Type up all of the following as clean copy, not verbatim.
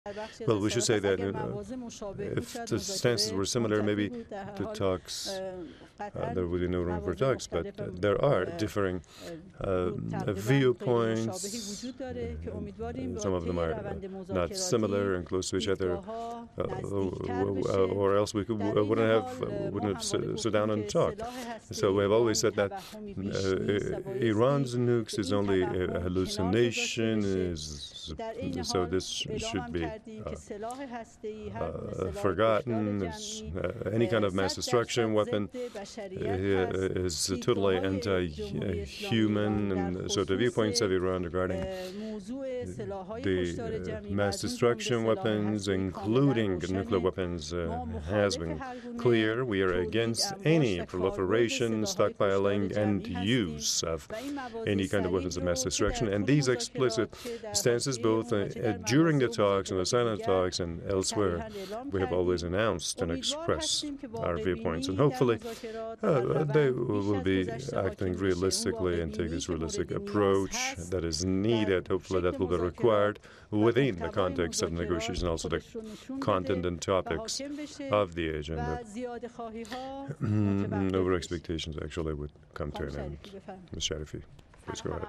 Well, we should say that if the stances were similar, maybe the talks, there would be no room for talks, but there are differing viewpoints. Some of them are not similar and close to each other, or else we wouldn't sit down and talk. So we have always said that Iran's nukes is only a hallucination, so this should be forgotten. Any kind of mass destruction weapon is totally anti-human, and so the viewpoints of Iran regarding the mass destruction weapons, including nuclear weapons, has been clear. We are against any proliferation, stockpiling, and use of any kind of weapons of mass destruction, and these explicit stances, both during the talks and the silent talks and elsewhere, we have always announced and expressed our viewpoints. And hopefully they will be acting realistically and take this realistic approach that is needed. Hopefully that will be required within the context of negotiation, also the content and topics of the agenda. Over expectations actually would come to an end. Ms. Sharifi, please go ahead.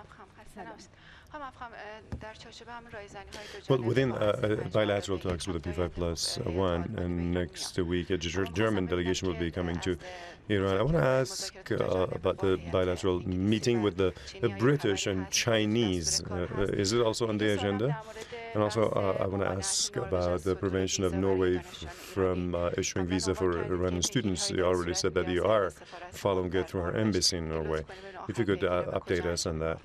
Well, within bilateral talks with the P5+1, and next week a German delegation will be coming to Iran. I want to ask about the bilateral meeting with the British and Chinese. Is it also on the agenda? And also, I want to ask about the prevention of Norway from issuing visa for Iranian students. You already said that you are following it through our embassy in Norway. If you could update us on that.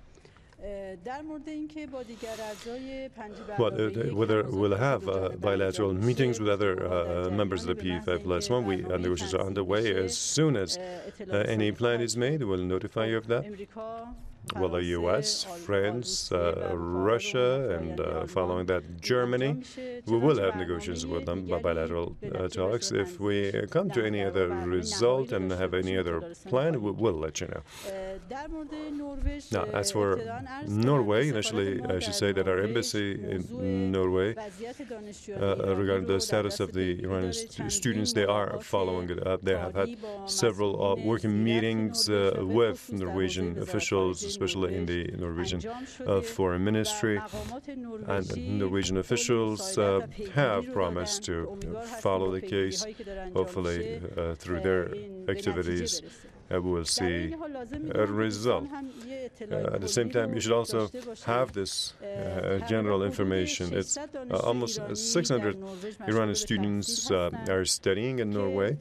Whether we'll have bilateral meetings with other members of the P5+1, negotiations are underway. As soon as any plan is made, we'll notify you of that. Well, the U.S., France, Russia, and following that, Germany, we will have negotiations with them by bilateral talks. If we come to any other result and have any other plan, we will let you know. Now, as for Norway, initially, I should say that our embassy in Norway, regarding the status of the Iranian students, they are following it up. They have had several working meetings with Norwegian officials, especially in the Norwegian Foreign Ministry, and Norwegian officials have promised to follow the case. Hopefully, through their activities, we will see a result. At the same time, you should also have this general information. It's almost 600 Iranian students are studying in Norway.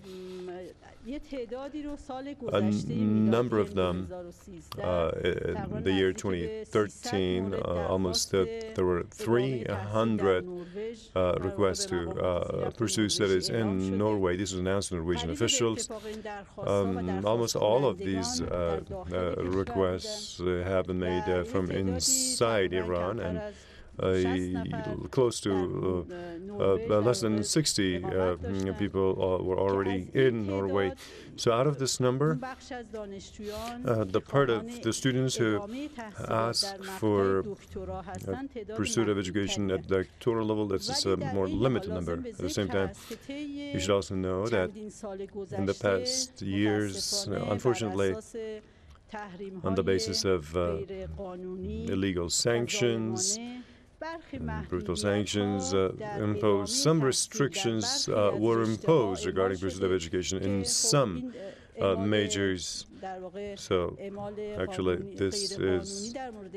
A number of them, in the year 2013, there were 300 requests to pursue studies in Norway. This was announced to Norwegian officials. Almost all of these requests have been made from inside Iran, and close to less than 60 people were already in Norway. So out of this number, the part of the students who ask for pursuit of education at the doctoral level, that's a more limited number. At the same time, you should also know that in the past years, unfortunately, on the basis of illegal sanctions, brutal sanctions imposed. Some restrictions were imposed regarding pursuit of education in some majors. So, actually, this is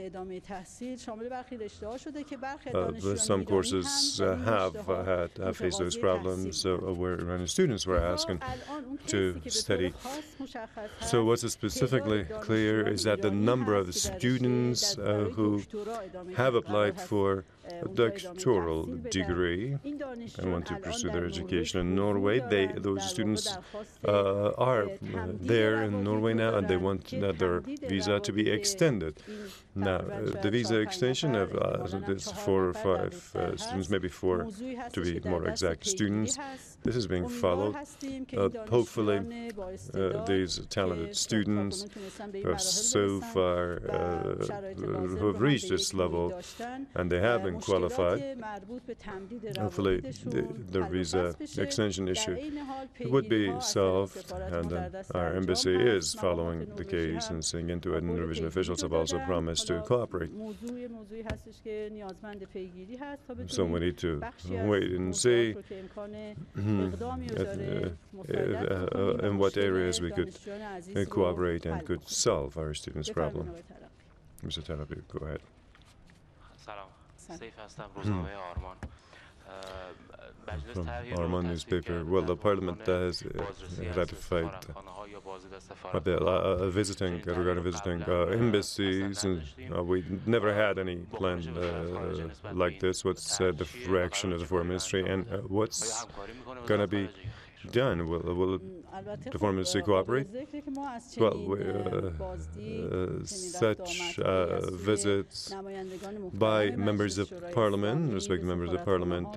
some courses have faced those problems where Iranian students were asking to study. So, what's specifically clear is that the number of students who have applied for a doctoral degree and want to pursue their education in Norway, those students are there in Norway. pathway now, and they want their visa to be extended. Now, the visa extension of this 4 or 5 students, maybe 4 to be more exact students, this is being followed. Hopefully, these talented students who have so far who have reached this level and they have been qualified, hopefully the visa extension issue would be solved, and our embassy is following the case and seeing into it, and Norwegian officials have also promised to cooperate. So we need to wait and see in what areas we could cooperate and could solve our students' problem. Mr. Tarabi, go ahead. From Arman newspaper, well, the parliament has ratified regarding visiting embassies, and we never had any plan like this. What's the reaction of the foreign ministry, and what's going to be done? Will the foreign ministry cooperate? Well, such visits by members of parliament, respected members of parliament,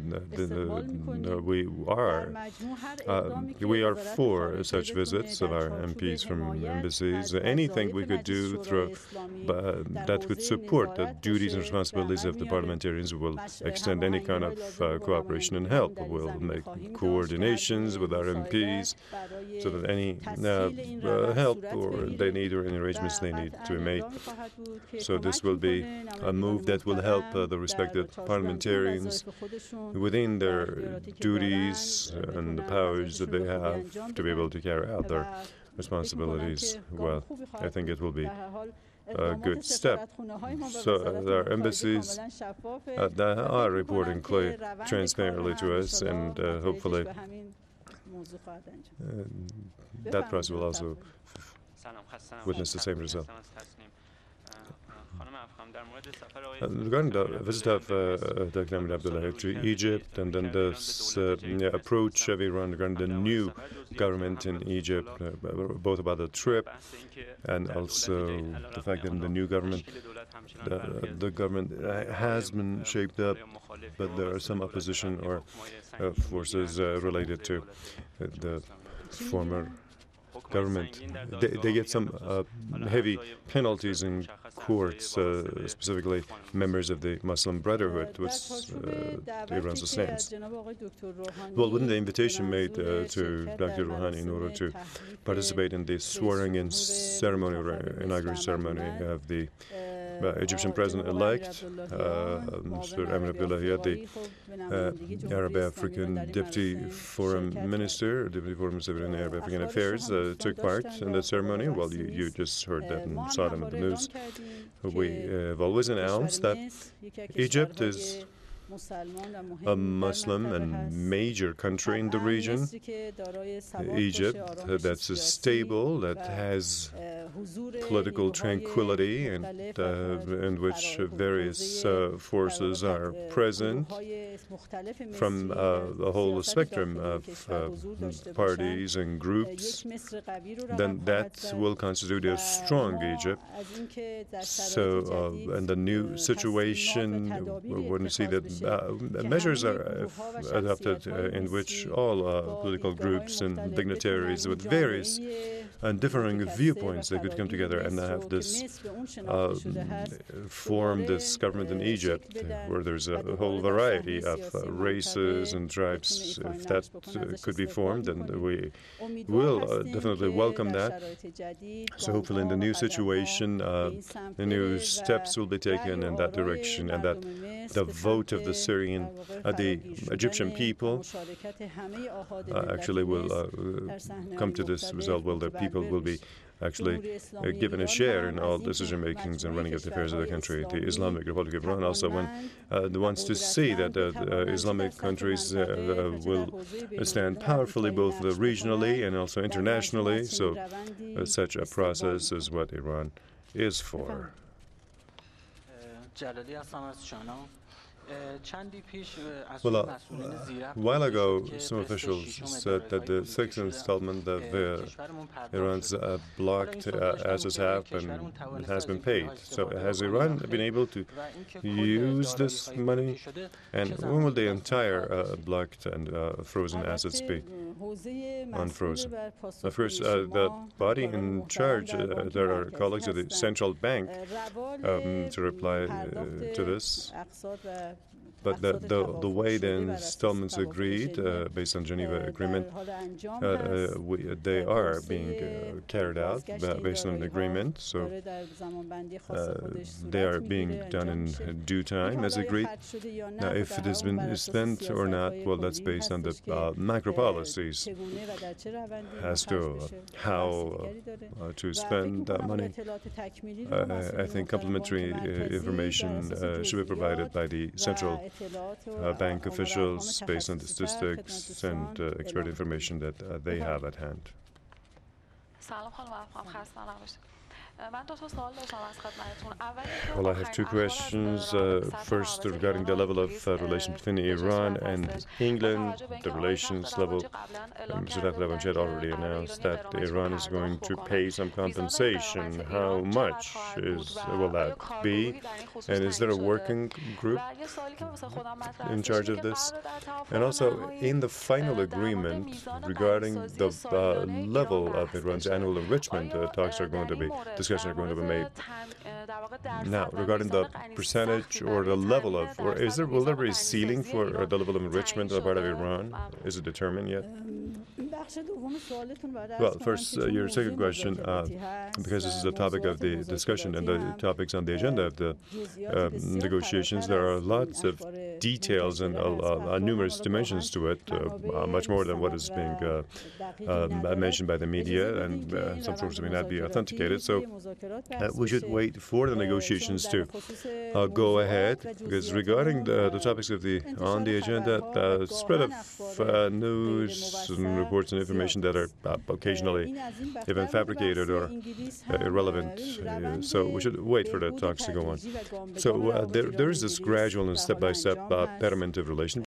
we are for such visits of our MPs from embassies. Anything we could do that could support the duties and responsibilities of the parliamentarians will extend any kind of cooperation and help. We'll make coordinations with our MPs so that any help or they need or any arrangements they need to be made. So this will be a move that will help the respected parliamentarians within their duties and the powers that they have to be able to carry out their responsibilities well. I think it will be a good step. So our embassies are reporting transparently to us, and hopefully that process will also witness the same result. Regarding the visit of Dr. Ahmed Abdullahi to Egypt, and then this approach of Iran regarding the new government in Egypt, both about the trip and also the fact that the new government, the government has been shaped up, but there are some opposition or forces related to the former government. They get some heavy penalties in courts, specifically members of the Muslim Brotherhood, which Iran's stance. Well, wouldn't the invitation made to Dr. Rouhani in order to participate in the swearing-in ceremony or inaugural ceremony of the Egyptian president-elect, Mr. Ahmed Abdullahi, the Arab-African Deputy Foreign Minister, Deputy Foreign Minister in Arab-African Affairs, took part in the ceremony. Well, you just heard that and saw them in the news. We have always announced that Egypt is a Muslim and major country in the region. Egypt that's stable, that has political tranquility, and in which various forces are present from the whole spectrum of parties and groups, then that will constitute a strong Egypt. So, in the new situation, we're going to see that measures are adopted in which all political groups and dignitaries with various and differing viewpoints, they could come together and have this form this government in Egypt, where there's a whole variety of races and tribes. If that could be formed, then we will definitely welcome that. So hopefully in the new situation, the new steps will be taken in that direction, and that the vote of the the Egyptian people actually will come to this result. Well, the people will be actually given a share in all decision makings and running of the affairs of the country. The Islamic Republic of Iran also wants to see that Islamic countries will stand powerfully both regionally and also internationally. So such a process is what Iran is for. Well, a while ago, some officials said that the sixth installment of Iran's blocked assets has been paid. So has Iran been able to use this money? And when will the entire blocked and frozen assets be unfrozen? Of course, the body in charge, there are colleagues at the central bank to reply to this. But the way the installments agreed, based on Geneva Agreement, they are being carried out based on an agreement. So they are being done in due time, as agreed. Now, if it has been spent or not, well, that's based on the macro policies as to how to spend that money. I think complementary information should be provided by the central bank officials based on the statistics and expert information that they have at hand. Well, I have two questions. First, regarding the level of relation between Iran and England, the relations level. Mr. Davlavanchad already announced that Iran is going to pay some compensation. How much will that be? And is there a working group in charge of this? And also, in the final agreement regarding the level of Iran's annual enrichment, discussions are going to be made. Now, regarding the percentage or the level of, or will there be a ceiling for the level of enrichment on the part of Iran? Is it determined yet? Well, first, your second question, because this is the topic of the discussion and the topics on the agenda of the negotiations, there are lots of details and numerous dimensions to it, much more than what is being mentioned by the media, and some sources may not be authenticated. So we should wait for the negotiations to go ahead, because regarding the topics on the agenda, the spread of news and reports and information that are occasionally even fabricated or irrelevant. So we should wait for the talks to go on. So there is this gradual and step-by-step betterment of relations